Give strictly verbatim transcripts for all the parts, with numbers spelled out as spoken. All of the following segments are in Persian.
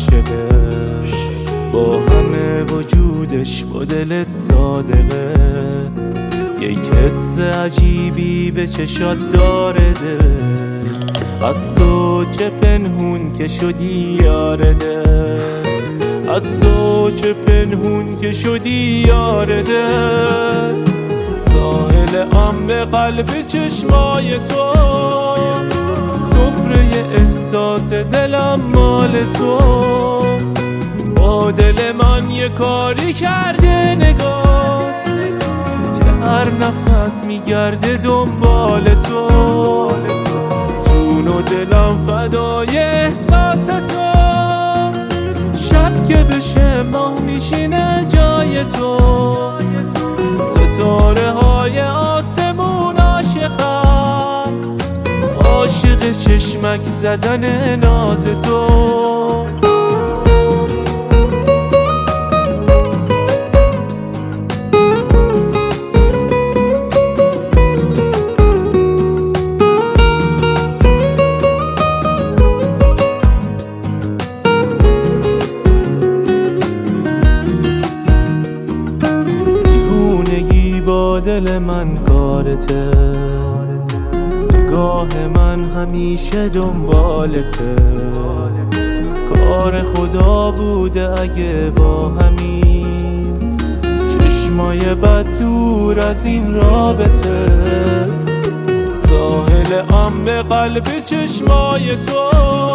عاشقه، با همه وجودش با دلت صادقه. یک حس عجیبی به چشات داره دل، از تو چه پنهون که شدی یار دل، از تو چه پنهون که شدی یار دل. ساحل عام قلب چشمای تو، سفره احساس دلم مال تو. با دل من یه کاری کرده نگات، که هر نفس میگرده دنبال تو. جون و دلم فدای احساس تو، شب که بشه ماه میشینه جای تو. ستاره های آسمون عاشقم، عاشق چشمک زدن ناز تو. با دل من کارته، نگاه من همیشه دنبالته. کار خدا بوده اگه با همین چشمای بد دور از این رابطه. ساحل عام قلب چشمای تو،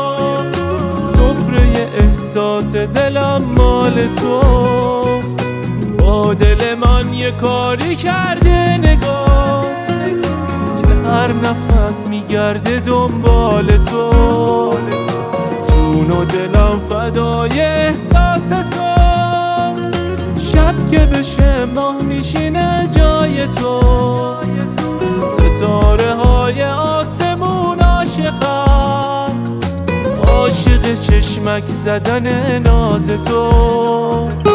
سفره احساس دلم مال تو. با دل من یه کاری کرده نگات، که هر نفس میگرده دنبال تو. جون و دلم فدای احساس تو، شب که بشه ماه میشینه جای تو. ستاره های آسمون عاشقم، عاشق چشمک زدن ناز تو.